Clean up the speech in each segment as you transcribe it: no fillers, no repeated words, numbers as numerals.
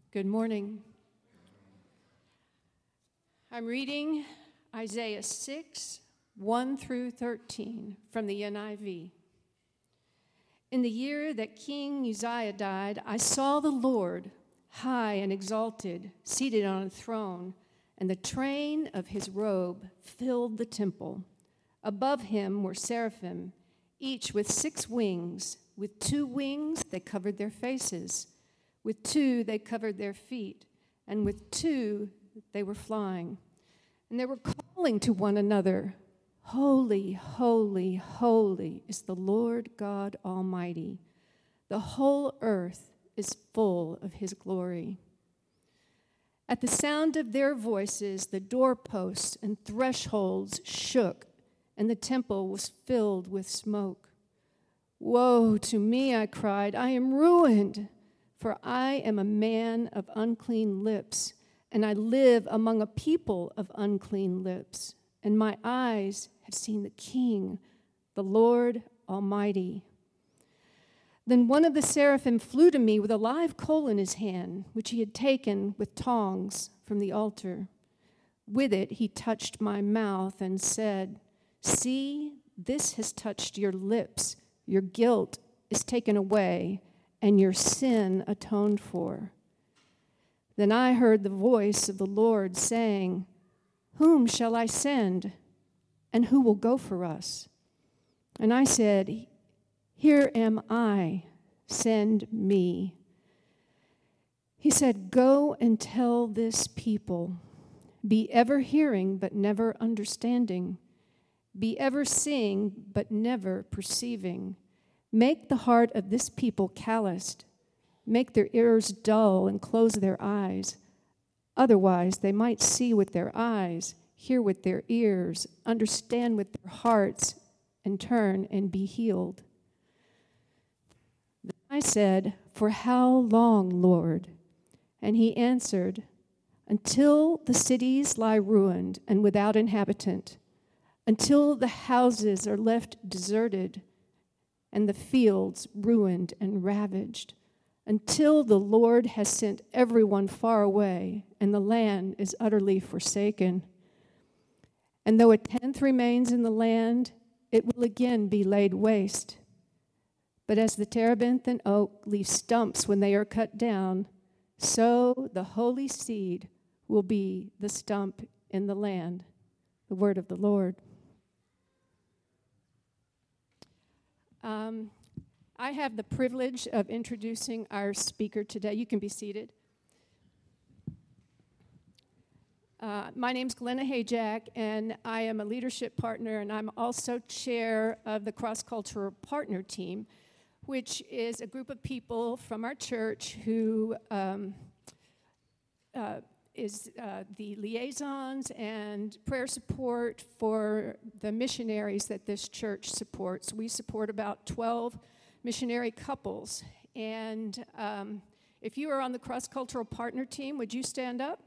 Good morning. I'm reading Isaiah 6, 1 through 13 from the NIV. In the year that King Uzziah died, I saw the Lord high and exalted, seated on a throne, and the train of his robe filled the temple. Above him were seraphim, each with 6 wings. With 2 wings they covered their faces. With 2 they covered their feet, and with 2 they were flying. And they were calling to one another, "Holy, holy, holy is the Lord God Almighty. The whole earth is full of his glory." At the sound of their voices, the doorposts and thresholds shook, and the temple was filled with smoke. "Woe to me," I cried, "I am ruined, for I am a man of unclean lips, and I live among a people of unclean lips, and my eyes have seen the King, the Lord Almighty." Then one of the seraphim flew to me with a live coal in his hand, which he had taken with tongs from the altar. With it he touched my mouth and said, "See, this has touched your lips. Your guilt is taken away, and your sin atoned for." Then I heard the voice of the Lord saying, "Whom shall I send, and who will go for us?" And I said, "Here am I, send me." He said, "Go and tell this people, be ever hearing but never understanding, be ever seeing but never perceiving. Make the heart of this people calloused, make their ears dull and close their eyes. Otherwise they might see with their eyes, hear with their ears, understand with their hearts, and turn and be healed." I said, "For how long, Lord?" And he answered, "Until the cities lie ruined and without inhabitant, until the houses are left deserted and the fields ruined and ravaged, until the Lord has sent everyone far away and the land is utterly forsaken. And though a tenth remains in the land, it will again be laid waste. But as the terebinth and oak leave stumps when they are cut down, so the holy seed will be the stump in the land." The word of the Lord. I have the privilege of introducing our speaker today. You can be seated. My name's Glenna Hayjack, and I am a leadership partner, and I'm also chair of the Cross-Cultural Partner Team, which is a group of people from our church who is the liaisons and prayer support for the missionaries that this church supports. We support about 12 missionary couples. And if you are on the Cross-Cultural Partner Team, would you stand up?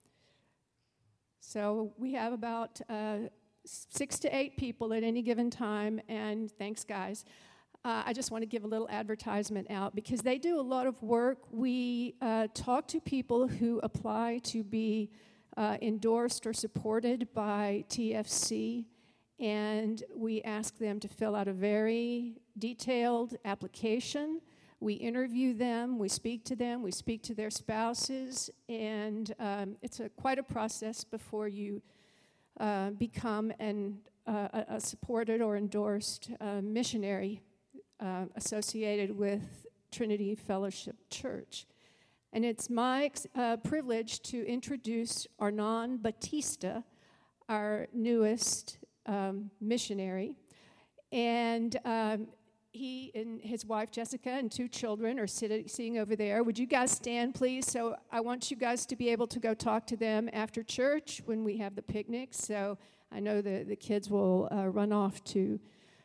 So we have about 6 to 8 people at any given time, and thanks, guys. I just want to give a little advertisement out because they do a lot of work. We talk to people who apply to be endorsed or supported by TFC, and we ask them to fill out a very detailed application. We interview them, we speak to them, we speak to their spouses, and it's quite a process before you become a supported or endorsed missionary associated with Trinity Fellowship Church. And it's my privilege to introduce Arnon Batista, our newest missionary. And he and his wife, Jessica, and 2 children are sitting over there. Would you guys stand, please? So I want you guys to be able to go talk to them after church when we have the picnic. So I know the kids will run off to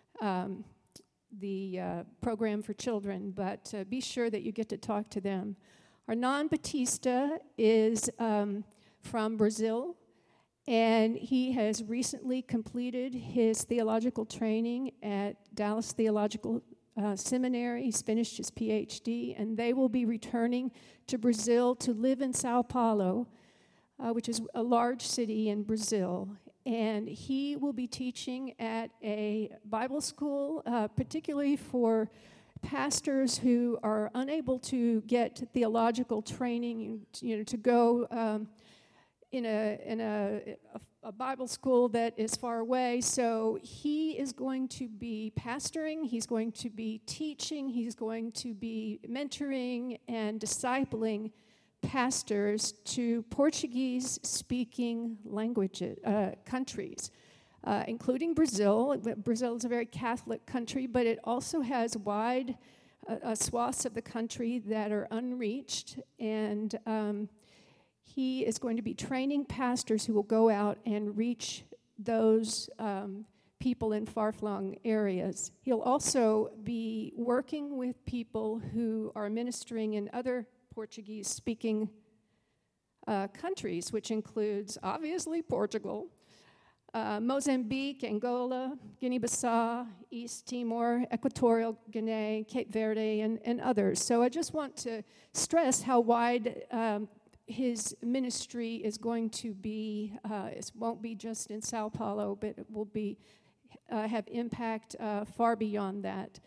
the program for children, but be sure that you get to talk to them. Arnon Batista is from Brazil, and he has recently completed his theological training at Dallas Theological seminary. He's finished his PhD, and they will be returning to Brazil to live in Sao Paulo, which is a large city in Brazil. And he will be teaching at a Bible school, particularly for pastors who are unable to get theological training, to go in a Bible school that is far away. So he is going to be pastoring, he's going to be teaching, he's going to be mentoring and discipling pastors to Portuguese-speaking countries, including Brazil. Brazil is a very Catholic country, but it also has wide swaths of the country that are unreached, and he is going to be training pastors who will go out and reach those people in far-flung areas. He'll also be working with people who are ministering in other Portuguese-speaking countries, which includes, obviously, Portugal, Mozambique, Angola, Guinea-Bissau, East Timor, Equatorial Guinea, Cape Verde, and others. So I just want to stress how wide his ministry is going to be. It won't be just in Sao Paulo, but it will be have impact far beyond that.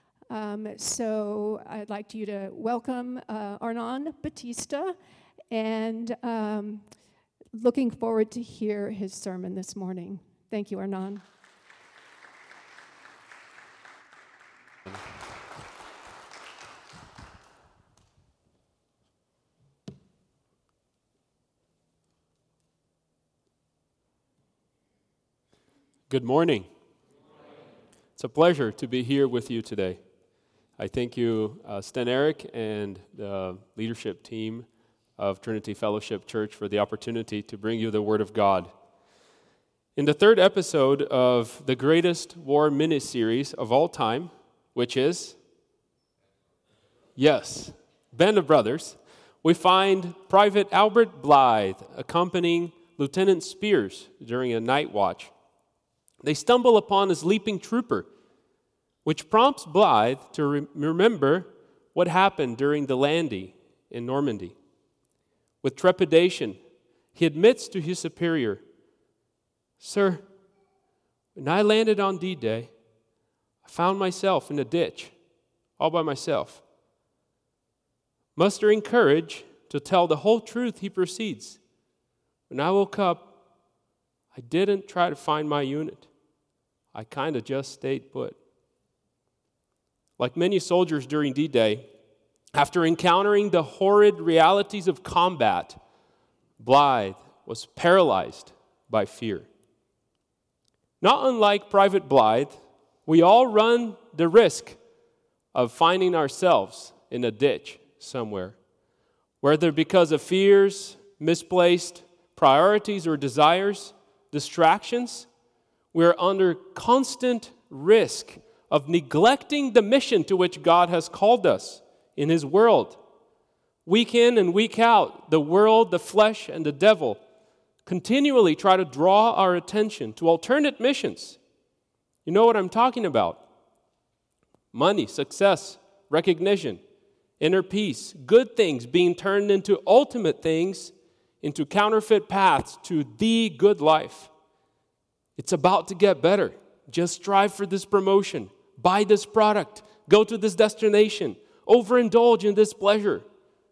So I'd like you to welcome Arnon Batista, and looking forward to hear his sermon this morning. Thank you, Arnon. Good morning. It's a pleasure to be here with you today. I thank you, Sten Eric, and the leadership team of Trinity Fellowship Church for the opportunity to bring you the Word of God. In the third episode of the greatest war miniseries of all time, which is, yes, Band of Brothers, we find Private Albert Blythe accompanying Lieutenant Spears during a night watch. They stumble upon a sleeping trooper, which prompts Blythe to remember what happened during the landing in Normandy. With trepidation, he admits to his superior, "Sir, when I landed on D-Day, I found myself in a ditch, all by myself." Mustering courage to tell the whole truth, he proceeds, "When I woke up, I didn't try to find my unit. I kind of just stayed put." Like many soldiers during D-Day, after encountering the horrid realities of combat, Blythe was paralyzed by fear. Not unlike Private Blythe, we all run the risk of finding ourselves in a ditch somewhere, whether because of fears, misplaced priorities or desires, distractions. We're under constant risk of neglecting the mission to which God has called us in His world. Week in and week out, the world, the flesh, and the devil continually try to draw our attention to alternate missions. You know what I'm talking about. Money, success, recognition, inner peace, good things being turned into ultimate things, into counterfeit paths to the good life. It's about to get better. Just strive for this promotion. Buy this product. Go to this destination. Overindulge in this pleasure.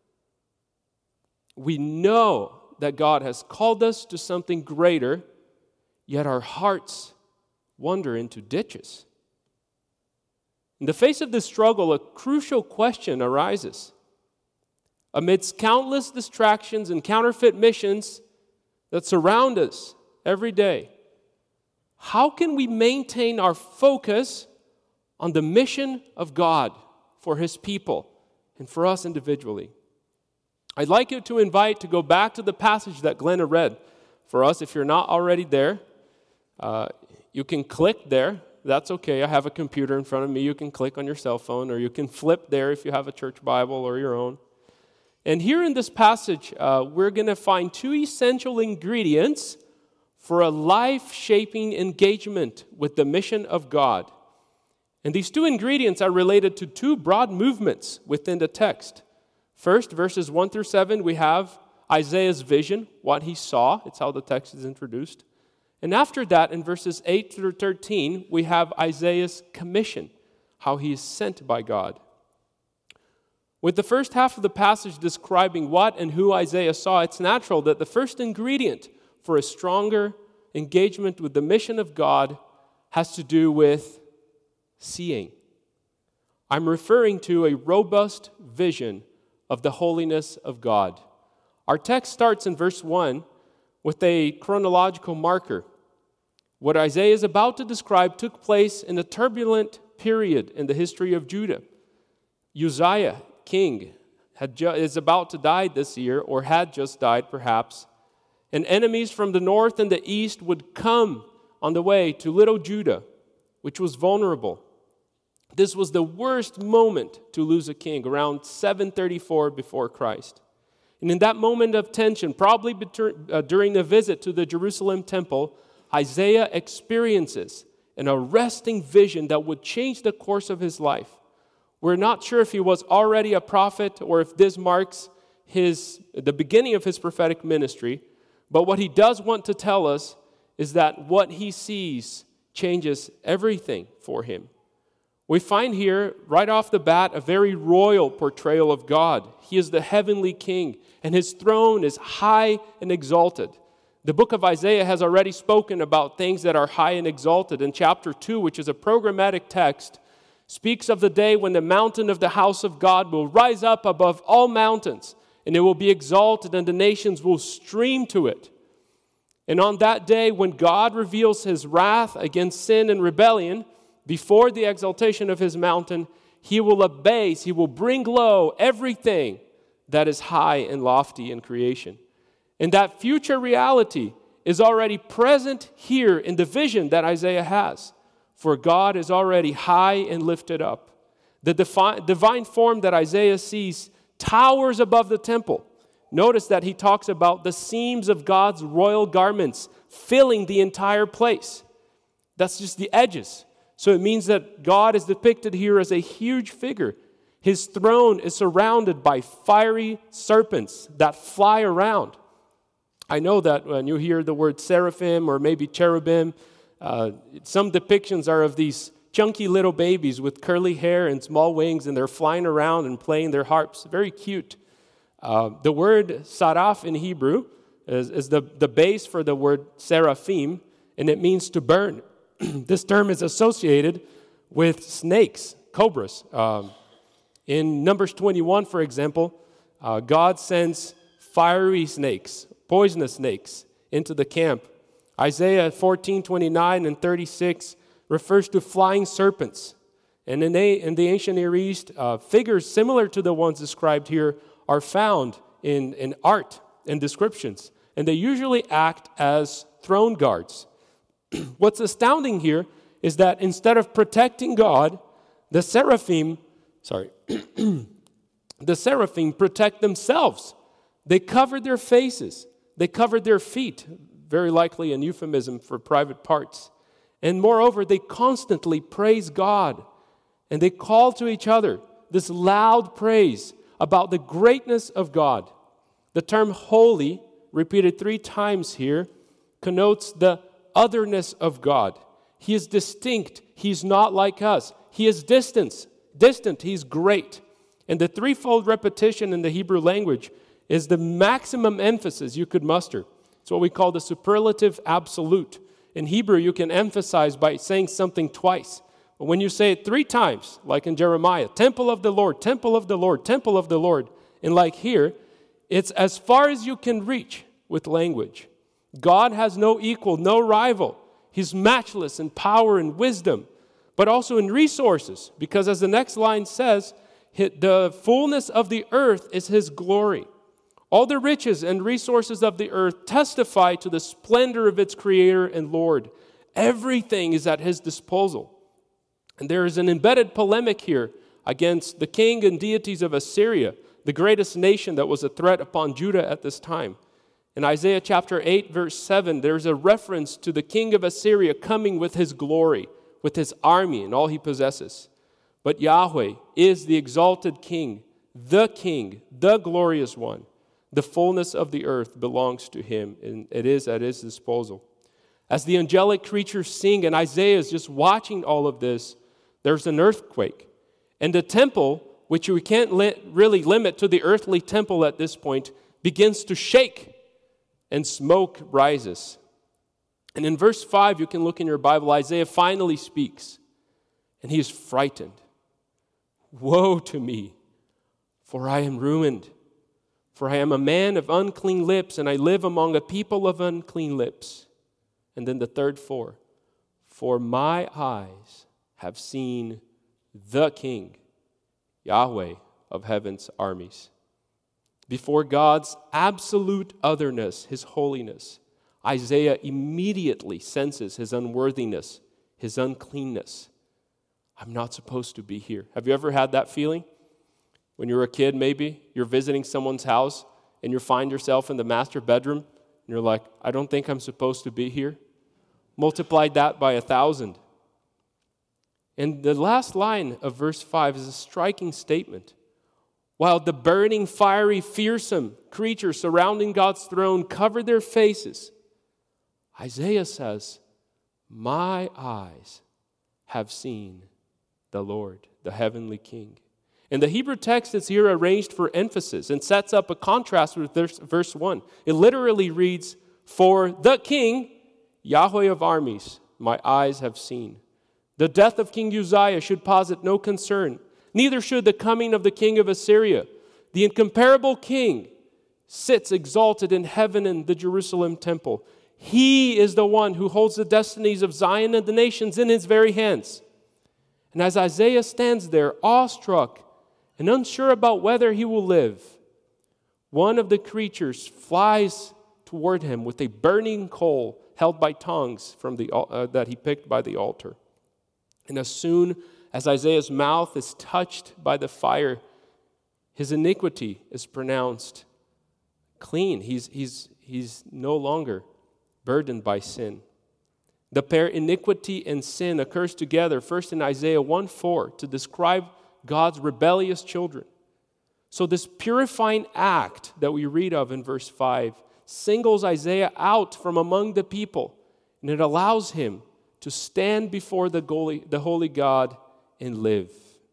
We know that God has called us to something greater, yet our hearts wander into ditches. In the face of this struggle, a crucial question arises. Amidst countless distractions and counterfeit missions that surround us every day, how can we maintain our focus on the mission of God for His people and for us individually? I'd like you to invite to go back to the passage that Glenna read for us. If you're not already there, you can click there. That's okay. I have a computer in front of me. You can click on your cell phone, or you can flip there if you have a church Bible or your own. And here in this passage, we're going to find two essential ingredients for a life-shaping engagement with the mission of God. And these two ingredients are related to two broad movements within the text. First, verses 1 through 7, we have Isaiah's vision, what he saw. It's how the text is introduced. And after that, in verses 8 through 13, we have Isaiah's commission, how he is sent by God. With the first half of the passage describing what and who Isaiah saw, it's natural that the first ingredient for a stronger engagement with the mission of God has to do with seeing. I'm referring to a robust vision of the holiness of God. Our text starts in verse 1 with a chronological marker. What Isaiah is about to describe took place in a turbulent period in the history of Judah. Uzziah, king, is about to die this year, or had just died perhaps, and enemies from the north and the east would come on the way to little Judah, which was vulnerable. This was the worst moment to lose a king, around 734 before Christ. And in that moment of tension, probably during a visit to the Jerusalem temple, Isaiah experiences an arresting vision that would change the course of his life. We're not sure if he was already a prophet or if this marks the beginning of his prophetic ministry, but what he does want to tell us is that what he sees changes everything for him. We find here, right off the bat, a very royal portrayal of God. He is the heavenly king, and his throne is high and exalted. The book of Isaiah has already spoken about things that are high and exalted. In chapter 2, which is a programmatic text, speaks of the day when the mountain of the house of God will rise up above all mountains, and it will be exalted, and the nations will stream to it. And on that day, when God reveals his wrath against sin and rebellion, before the exaltation of his mountain, he will abase, he will bring low everything that is high and lofty in creation. And that future reality is already present here in the vision that Isaiah has. For God is already high and lifted up. The divine form that Isaiah sees towers above the temple. Notice that he talks about the seams of God's royal garments filling the entire place. That's just the edges. So it means that God is depicted here as a huge figure. His throne is surrounded by fiery serpents that fly around. I know that when you hear the word seraphim or maybe cherubim, some depictions are of these chunky little babies with curly hair and small wings, and they're flying around and playing their harps. Very cute. The word saraf in Hebrew is the base for the word seraphim, and it means to burn. This term is associated with snakes, cobras. In Numbers 21, for example, God sends fiery snakes, poisonous snakes, into the camp. Isaiah 14:29 and 36 refers to flying serpents. And in the ancient Near East, figures similar to the ones described here are found in art and descriptions. And they usually act as throne guards. What's astounding here is that instead of protecting God, the seraphim protect themselves. They covered their faces. They covered their feet, very likely an euphemism for private parts. And moreover, they constantly praise God. And they call to each other this loud praise about the greatness of God. The term holy, repeated 3 times here, connotes the otherness of God. He is distinct. He's not like us. He is distant. He's great. And the threefold repetition in the Hebrew language is the maximum emphasis you could muster. It's what we call the superlative absolute. In Hebrew, you can emphasize by saying something twice. But when you say it 3 times, like in Jeremiah, temple of the Lord, temple of the Lord, temple of the Lord, and like here, it's as far as you can reach with language. God has no equal, no rival. He's matchless in power and wisdom, but also in resources, because as the next line says, the fullness of the earth is his glory. All the riches and resources of the earth testify to the splendor of its creator and Lord. Everything is at his disposal. And there is an embedded polemic here against the king and deities of Assyria, the greatest nation that was a threat upon Judah at this time. In Isaiah chapter 8, verse 7, there's a reference to the king of Assyria coming with his glory, with his army and all he possesses. But Yahweh is the exalted King, the glorious one. The fullness of the earth belongs to him, and it is at his disposal. As the angelic creatures sing, and Isaiah is just watching all of this, there's an earthquake. And the temple, which we can't really limit to the earthly temple at this point, begins to shake, and smoke rises. And in verse 5, you can look in your Bible, Isaiah finally speaks, and he is frightened. Woe to me, for I am ruined. For I am a man of unclean lips, and I live among a people of unclean lips. And then the third four. For my eyes have seen the King, Yahweh of heaven's armies. Before God's absolute otherness, his holiness, Isaiah immediately senses his unworthiness, his uncleanness. I'm not supposed to be here. Have you ever had that feeling? When you were a kid, maybe, you're visiting someone's house and you find yourself in the master bedroom and you're like, I don't think I'm supposed to be here. Multiply that by 1,000. And the last line of verse 5 is a striking statement. While the burning, fiery, fearsome creatures surrounding God's throne cover their faces, Isaiah says, my eyes have seen the Lord, the heavenly King. And the Hebrew text is here arranged for emphasis and sets up a contrast with verse 1. It literally reads, for the King, Yahweh of armies, my eyes have seen. The death of King Uzziah should posit no concern. Neither should the coming of the king of Assyria. The incomparable king sits exalted in heaven in the Jerusalem temple. He is the one who holds the destinies of Zion and the nations in his very hands. And as Isaiah stands there, awestruck and unsure about whether he will live, one of the creatures flies toward him with a burning coal held by tongs from that he picked by the altar. And as soon as Isaiah's mouth is touched by the fire, his iniquity is pronounced clean. He's no longer burdened by sin. The pair iniquity and sin occurs together first in Isaiah 1:4 to describe God's rebellious children. So this purifying act that we read of in verse 5 singles Isaiah out from among the people, and it allows him to stand before the holy God and live.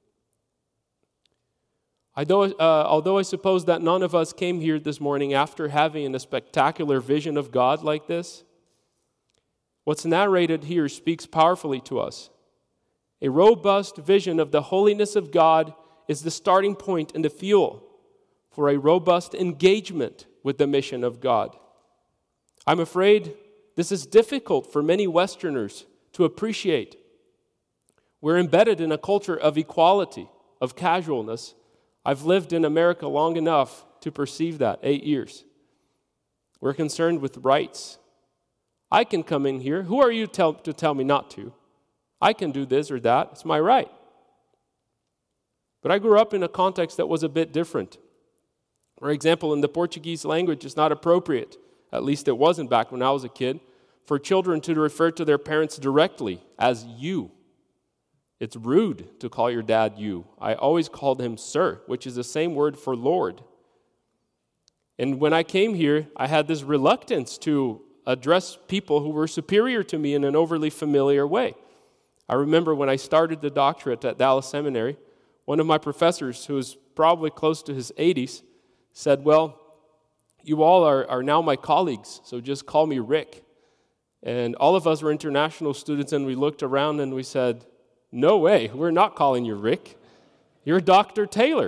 Although I suppose that none of us came here this morning after having a spectacular vision of God like this, what's narrated here speaks powerfully to us. A robust vision of the holiness of God is the starting point and the fuel for a robust engagement with the mission of God. I'm afraid this is difficult for many Westerners to appreciate. We're embedded in a culture of equality, of casualness. I've lived in America long enough to perceive that, 8 years. We're concerned with rights. I can come in here. Who are you to tell me not to? I can do this or that. It's my right. But I grew up in a context that was a bit different. For example, in the Portuguese language, it's not appropriate, at least it wasn't back when I was a kid, for children to refer to their parents directly as you. It's rude to call your dad you. I always called him sir, which is the same word for Lord. And when I came here, I had this reluctance to address people who were superior to me in an overly familiar way. I remember when I started the doctorate at Dallas Seminary, one of my professors, who was probably close to his 80s, said, well, you all are now my colleagues, so just call me Rick. And all of us were international students, and we looked around and we said, no way, we're not calling you Rick. You're Dr. Taylor.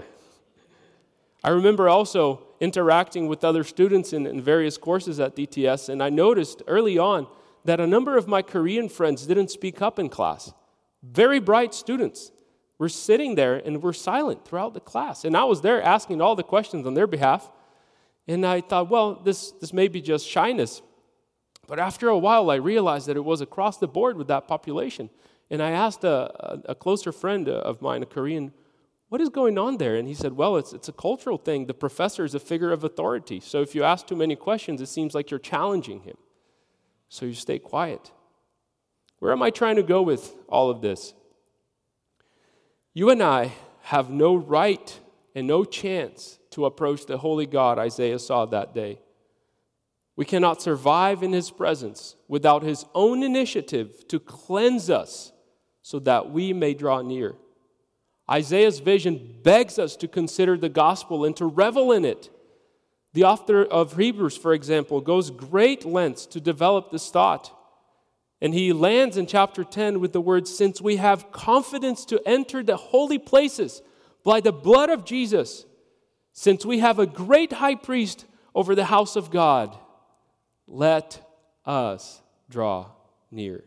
I remember also interacting with other students in various courses at DTS, and I noticed early on that a number of my Korean friends didn't speak up in class. Very bright students were sitting there and were silent throughout the class. And I was there asking all the questions on their behalf. And I thought, well, this may be just shyness. But after a while, I realized that it was across the board with that population. And I asked a closer friend of mine, a Korean, what is going on there? And he said, well, it's a cultural thing. The professor is a figure of authority. So if you ask too many questions, it seems like you're challenging him. So you stay quiet. Where am I trying to go with all of this? You and I have no right and no chance to approach the holy God Isaiah saw that day. We cannot survive in his presence without his own initiative to cleanse us so that we may draw near. Isaiah's vision begs us to consider the gospel and to revel in it. The author of Hebrews, for example, goes great lengths to develop this thought. And he lands in chapter 10 with the words, "Since we have confidence to enter the holy places by the blood of Jesus, since we have a great high priest over the house of God, let us draw near."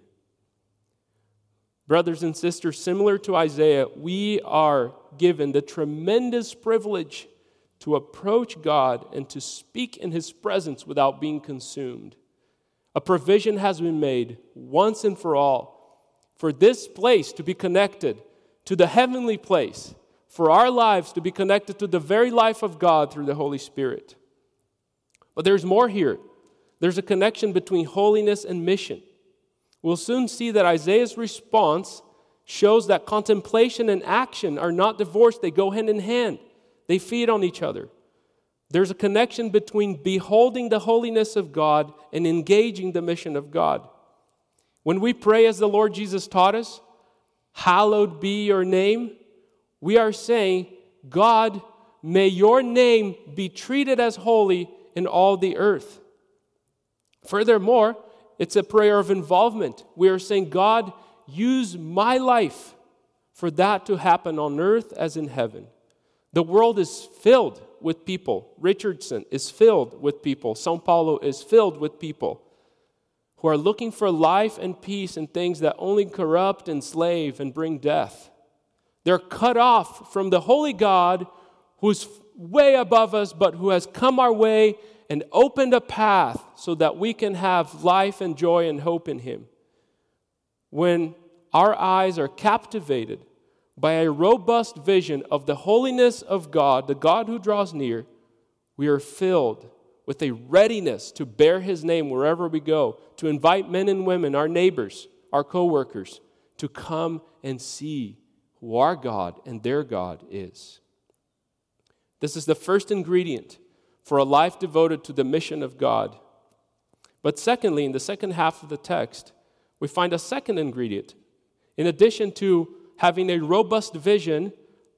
Brothers and sisters, similar to Isaiah, we are given the tremendous privilege to approach God and to speak in his presence without being consumed. A provision has been made once and for all for this place to be connected to the heavenly place, for our lives to be connected to the very life of God through the Holy Spirit. But there's more here. There's a connection between holiness and mission. We'll soon see that Isaiah's response shows that contemplation and action are not divorced. They go hand in hand. They feed on each other. There's a connection between beholding the holiness of God and engaging the mission of God. When we pray as the Lord Jesus taught us, "Hallowed be your name," we are saying, "God, may your name be treated as holy in all the earth." Furthermore, it's a prayer of involvement. We are saying, "God, use my life for that to happen on earth as in heaven." The world is filled with people. Richardson is filled with people. São Paulo is filled with people who are looking for life and peace in things that only corrupt, enslave, and bring death. They're cut off from the holy God who's way above us, but who has come our way and opened a path so that we can have life and joy and hope in him. When our eyes are captivated by a robust vision of the holiness of God, the God who draws near, we are filled with a readiness to bear his name wherever we go, to invite men and women, our neighbors, our co-workers, to come and see who our God and their God is. This is the first ingredient for a life devoted to the mission of God. But secondly, in the second half of the text, we find a second ingredient. In addition to having a robust vision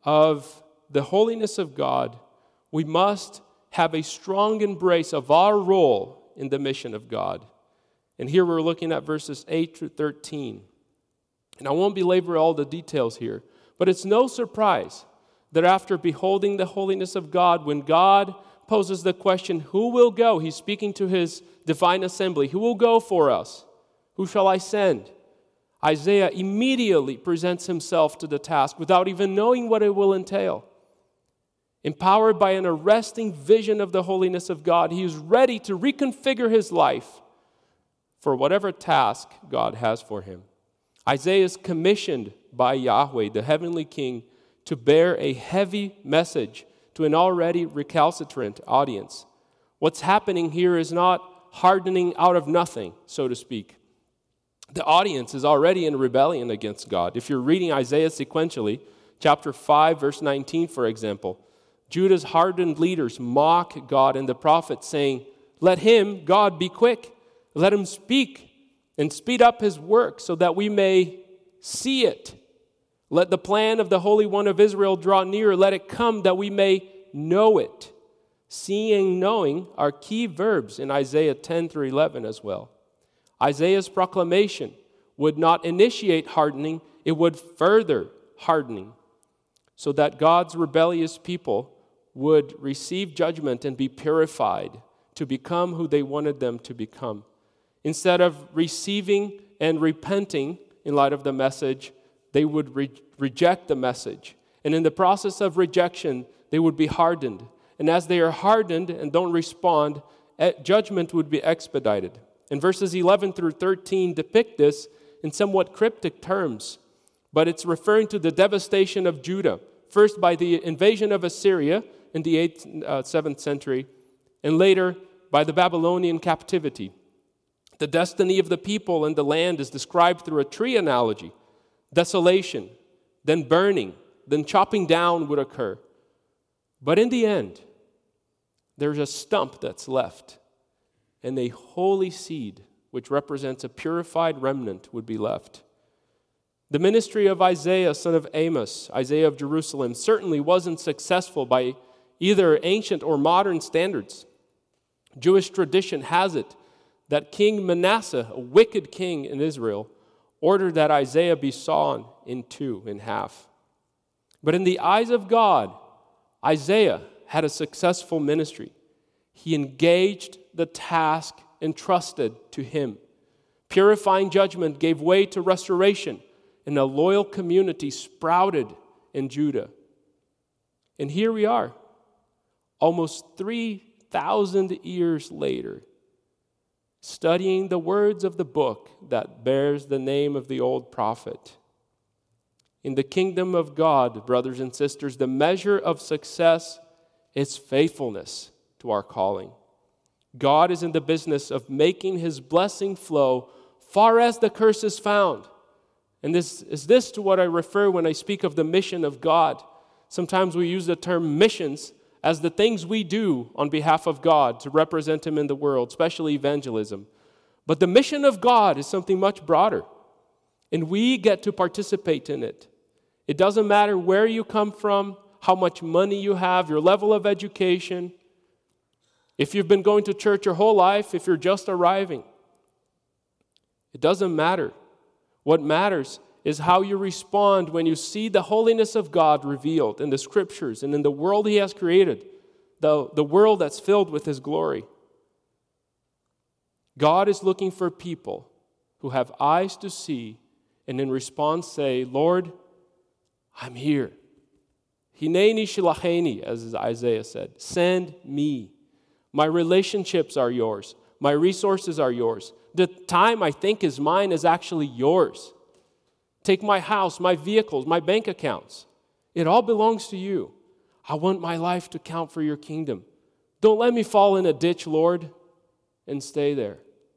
of the holiness of God, we must have a strong embrace of our role in the mission of God. And here we're looking at verses 8 through 13. And I won't belabor all the details here, but it's no surprise that after beholding the holiness of God, when God poses the question, "Who will go?" He's speaking to his divine assembly. "Who will go for us? Who shall I send?" Isaiah immediately presents himself to the task without even knowing what it will entail. Empowered by an arresting vision of the holiness of God, he is ready to reconfigure his life for whatever task God has for him. Isaiah is commissioned by Yahweh, the heavenly King, to bear a heavy message to an already recalcitrant audience. What's happening here is not hardening out of nothing, so to speak. The audience is already in rebellion against God. If you're reading Isaiah sequentially, chapter 5, verse 19, for example, Judah's hardened leaders mock God and the prophets, saying, "Let him, God, be quick. Let him speak and speed up his work so that we may see it. Let the plan of the Holy One of Israel draw near. Let it come that we may know it." Seeing, knowing are key verbs in Isaiah 10 through 11 as well. Isaiah's proclamation would not initiate hardening, it would further hardening, so that God's rebellious people would receive judgment and be purified to become who they wanted them to become. Instead of receiving and repenting in light of the message, they would reject the message. And in the process of rejection, they would be hardened. And as they are hardened and don't respond, judgment would be expedited. And verses 11 through 13 depict this in somewhat cryptic terms, but it's referring to the devastation of Judah, first by the invasion of Assyria in the 8th, 7th century, and later by the Babylonian captivity. The destiny of the people and the land is described through a tree analogy. Desolation, then burning, then chopping down would occur. But in the end, there's a stump that's left, and a holy seed, which represents a purified remnant, would be left. The ministry of Isaiah, son of Amos, Isaiah of Jerusalem, certainly wasn't successful by either ancient or modern standards. Jewish tradition has it that King Manasseh, a wicked king in Israel, ordered that Isaiah be sawn in half. But in the eyes of God, Isaiah had a successful ministry. He engaged the task entrusted to him. Purifying judgment gave way to restoration, and a loyal community sprouted in Judah. And here we are, almost 3,000 years later, studying the words of the book that bears the name of the old prophet. In the kingdom of God, brothers and sisters, the measure of success is faithfulness to our calling. God is in the business of making his blessing flow far as the curse is found. And this is to what I refer when I speak of the mission of God. Sometimes we use the term missions as the things we do on behalf of God to represent him in the world, especially evangelism. But the mission of God is something much broader, and we get to participate in it. It doesn't matter where you come from, how much money you have, your level of education, if you've been going to church your whole life, if you're just arriving. It doesn't matter. What matters is how you respond when you see the holiness of God revealed in the Scriptures and in the world he has created, the world that's filled with his glory. God is looking for people who have eyes to see and in response say, Lord, I'm here. Hineni shilacheni, as Isaiah said. Send me. My relationships are yours. My resources are yours. The time I think is mine is actually yours. Take my house, my vehicles, my bank accounts. It all belongs to you. I want my life to count for your kingdom. Don't let me fall in a ditch, Lord, and stay there.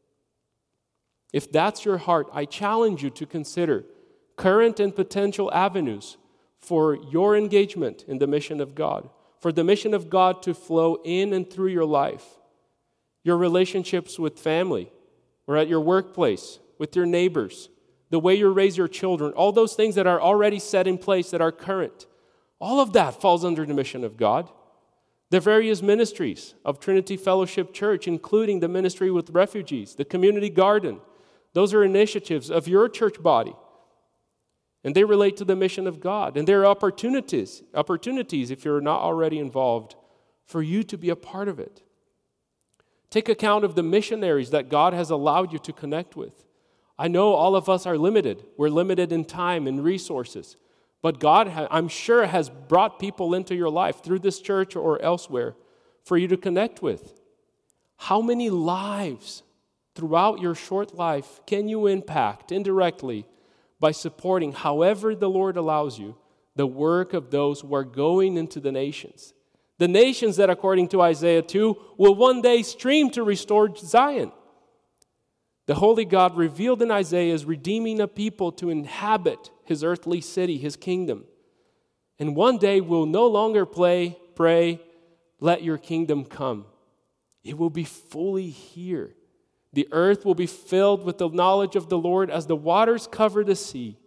If that's your heart, I challenge you to consider current and potential avenues for your engagement in the mission of God, for the mission of God to flow in and through your life, your relationships with family, or at your workplace, with your neighbors, the way you raise your children, all those things that are already set in place that are current. All of that falls under the mission of God. The various ministries of Trinity Fellowship Church, including the ministry with refugees, the community garden, those are initiatives of your church body. And they relate to the mission of God. And there are opportunities, if you're not already involved, for you to be a part of it. Take account of the missionaries that God has allowed you to connect with. I know all of us are limited. We're limited in time and resources. But God, I'm sure, has brought people into your life through this church or elsewhere for you to connect with. How many lives throughout your short life can you impact indirectly by supporting, however the Lord allows you, the work of those who are going into the nations? The nations that, according to Isaiah 2, will one day stream to restore Zion. The holy God revealed in Isaiah is redeeming a people to inhabit his earthly city, his kingdom. And one day we'll no longer pray, let your kingdom come. It will be fully here. The earth will be filled with the knowledge of the Lord as the waters cover the sea.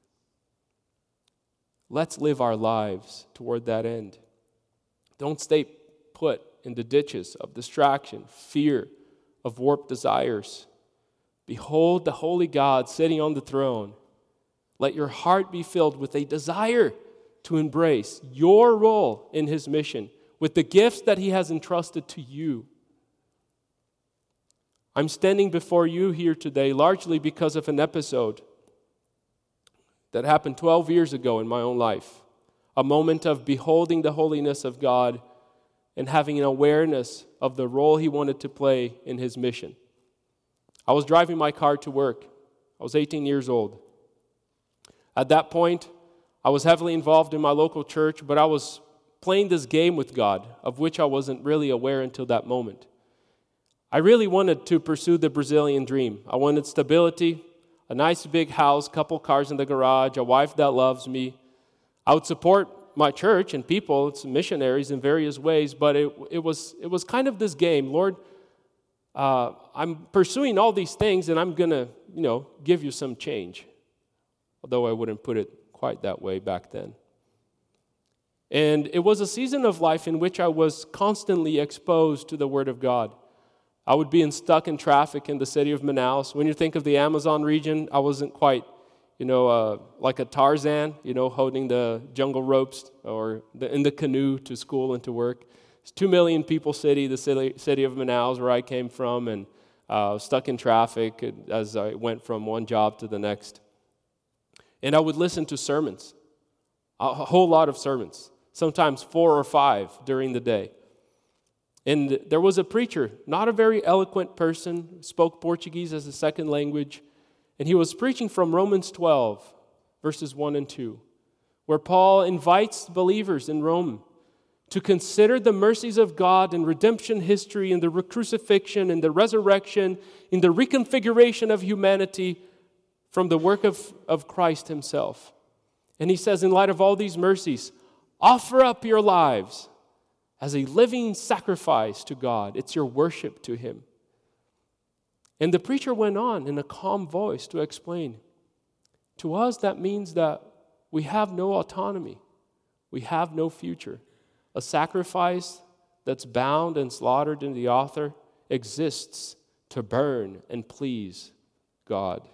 Let's live our lives toward that end. Don't stay put in the ditches of distraction, fear, of warped desires. Behold the holy God sitting on the throne. Let your heart be filled with a desire to embrace your role in his mission with the gifts that he has entrusted to you. I'm standing before you here today largely because of an episode that happened 12 years ago in my own life. A moment of beholding the holiness of God and having an awareness of the role he wanted to play in his mission. I was driving my car to work. I was 18 years old. At that point, I was heavily involved in my local church, but I was playing this game with God, of which I wasn't really aware until that moment. I really wanted to pursue the Brazilian dream. I wanted stability, a nice big house, couple cars in the garage, a wife that loves me. I would support my church and people, it's missionaries in various ways, but it was kind of this game. Lord, I'm pursuing all these things, and I'm going to, give you some change. Although I wouldn't put it quite that way back then. And it was a season of life in which I was constantly exposed to the Word of God. I would be stuck in traffic in the city of Manaus. When you think of the Amazon region, I wasn't quite, like a Tarzan, holding the jungle ropes or in the canoe to school and to work. It's 2 million people city, the city of Manaus, where I came from, and stuck in traffic as I went from one job to the next. And I would listen to sermons, a whole lot of sermons, sometimes 4 or 5 during the day. And there was a preacher, not a very eloquent person, spoke Portuguese as a second language, and he was preaching from Romans 12, verses 1 and 2, where Paul invites believers in Rome to consider the mercies of God in redemption history, in the crucifixion, in the resurrection, in the reconfiguration of humanity from the work of Christ himself. And he says, in light of all these mercies, offer up your lives as a living sacrifice to God. It's your worship to him. And the preacher went on in a calm voice to explain, to us that means that we have no autonomy. We have no future. A sacrifice that's bound and slaughtered in the altar exists to burn and please God.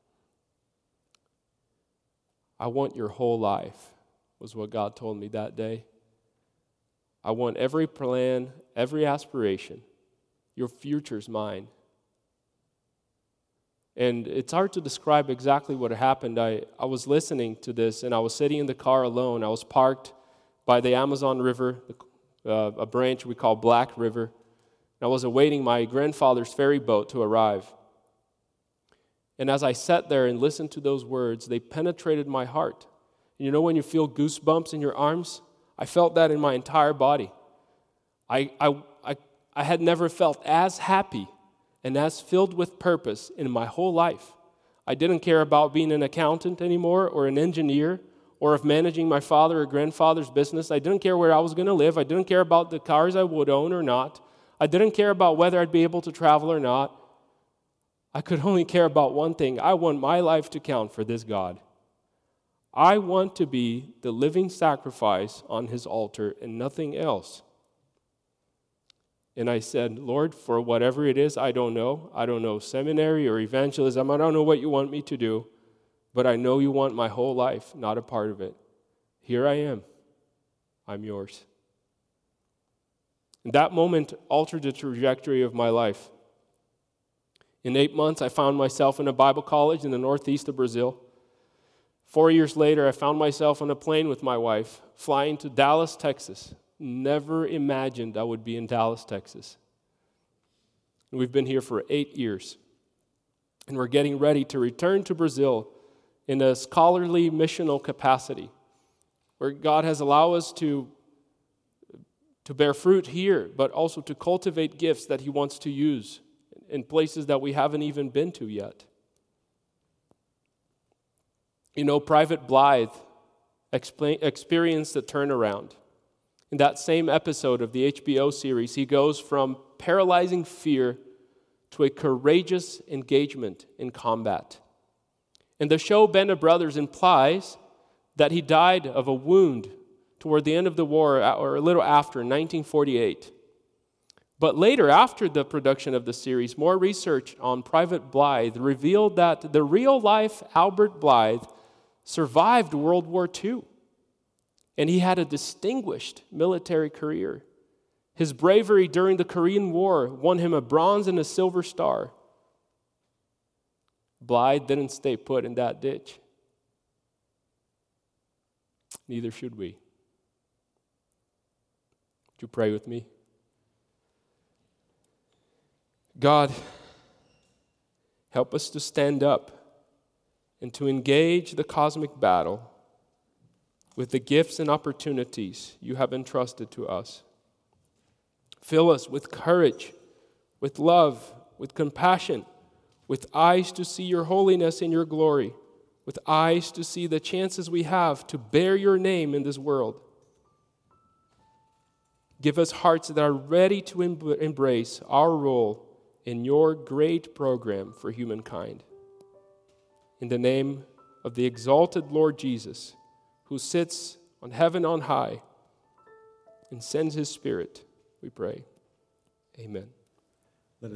I want your whole life, was what God told me that day. I want every plan, every aspiration. Your future's mine. And it's hard to describe exactly what happened. I was listening to this, and I was sitting in the car alone. I was parked by the Amazon River, a branch we call Black River. And I was awaiting my grandfather's ferry boat to arrive. And as I sat there and listened to those words, they penetrated my heart. And when you feel goosebumps in your arms? I felt that in my entire body. I had never felt as happy and as filled with purpose in my whole life. I didn't care about being an accountant anymore or an engineer or of managing my father or grandfather's business. I didn't care where I was going to live. I didn't care about the cars I would own or not. I didn't care about whether I'd be able to travel or not. I could only care about one thing. I want my life to count for this God. I want to be the living sacrifice on his altar and nothing else. And I said, Lord, for whatever it is, I don't know. I don't know seminary or evangelism. I don't know what you want me to do. But I know you want my whole life, not a part of it. Here I am. I'm yours. And that moment altered the trajectory of my life. In 8 months, I found myself in a Bible college in the northeast of Brazil. 4 years later, I found myself on a plane with my wife, flying to Dallas, Texas. Never imagined I would be in Dallas, Texas. And we've been here for 8 years. And we're getting ready to return to Brazil in a scholarly missional capacity, where God has allowed us to bear fruit here, but also to cultivate gifts that he wants to use in places that we haven't even been to yet. Private Blythe experienced a turnaround. In that same episode of the HBO series, he goes from paralyzing fear to a courageous engagement in combat. And the show Band of Brothers implies that he died of a wound toward the end of the war, or a little after, 1948. But later, after the production of the series, more research on Private Blythe revealed that the real-life Albert Blythe survived World War II. And he had a distinguished military career. His bravery during the Korean War won him a bronze and a silver star. Blythe didn't stay put in that ditch. Neither should we. Would you pray with me? God, help us to stand up and to engage the cosmic battle with the gifts and opportunities you have entrusted to us. Fill us with courage with love, with compassion, with eyes to see your holiness and your glory, with eyes to see the chances we have to bear your name in this world. Give us hearts that are ready to embrace our role in your great program for humankind. In the name of the exalted Lord Jesus, who sits on heaven on high and sends his Spirit, we pray. Amen.